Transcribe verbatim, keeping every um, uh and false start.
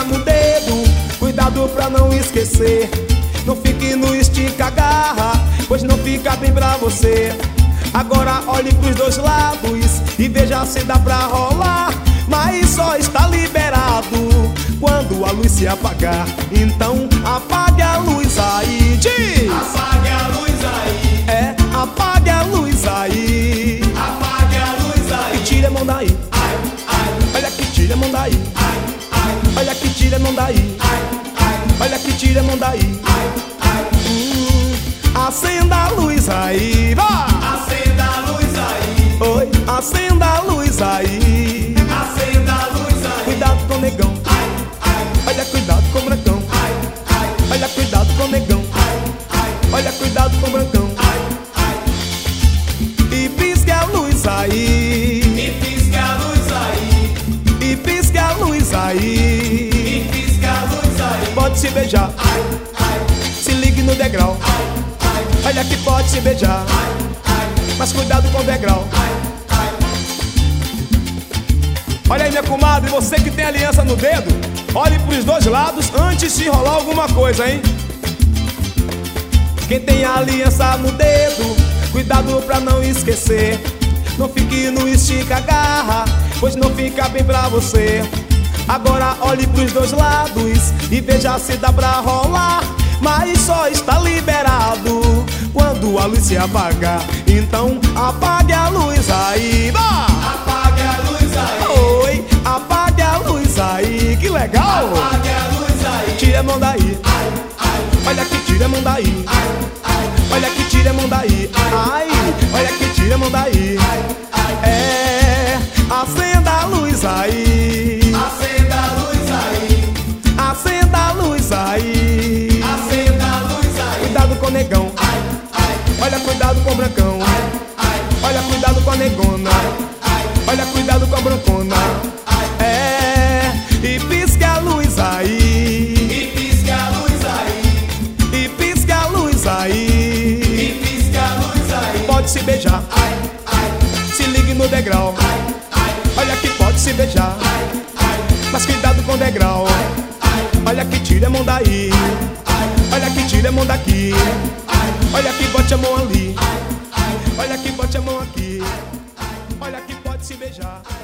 aliança no dedo, cuidado pra não esquecer. Não fique no estica-garra, pois não fica bem pra você. Agora olhe pros dois lados e veja se dá pra rolar. Mas só está liberado quando a luz se apagar. Então apague a luz aí. Diz! Apague a luz aí. É, apague a luz aí. Apague a luz aí. E tire a mão daí. Ai, ai, Olha que tire a mão daí. ai, ai, Olha que tire a mão daí. ai, ai, Olha que tire a mão daí. ai, ai. Hum, acenda a luz aí. Vá! Acenda a luz aí. Oi, acenda a luz aí. Acenda a luz aí. Cuidado com o negão. Ai, ai, Olha, cuidado com o brancão. ai, ai, Olha, cuidado com o negão. ai, ai, Olha, cuidado com o brancão. ai, ai. E pisque a luz aí. E pisca a luz aí. E pisque a luz aí. E pisca a luz aí. Pode se beijar. Ai, ai, Se ligue no degrau. ai, ai, Olha que pode se beijar. ai, ai, Mas cuidado com o degrau. ai, ai. Olha aí, minha comadre, você que tem aliança no dedo, olhe pros dois lados antes de rolar alguma coisa, hein? Quem tem a aliança no dedo, cuidado pra não esquecer. Não fique no estica-garra, pois não fica bem pra você. Agora olhe pros dois lados e veja se dá pra rolar. Mas só está liberado quando a luz se apagar. Então apague a luz aí. Vá! Apague a luz aí. Oi, apague a luz aí. Que legal! Apague a luz aí. Tire a mão daí. Ai, ai, Olha que tire a mão daí. ai, ai, Olha que tire a mão daí. Ai, olha que tire a mão daí. ai, ai. É, acenda a luz aí. Acenda a luz aí. Acenda a luz aí. Acenda a luz aí. Cuidado com o negão. Ai, ai, Olha, cuidado com o brancão. ai, ai, Olha, cuidado com a negona. ai, Olha, cuidado com a brancona. ai. É, e pisque a luz aí. E pisca a luz aí. E pisque a luz aí. E pisca a luz aí. Pode se beijar. Ai, ai, Se ligue no degrau. ai, ai, Olha que pode se beijar. ai, ai, Mas cuidado com o degrau. ai, Olha que tire a mão daí. ai, Olha que tire a mão daqui. ai, Olha que bote a mão ali. ai, ai. Olha que bote a mão aqui. Olha que pode se beijar.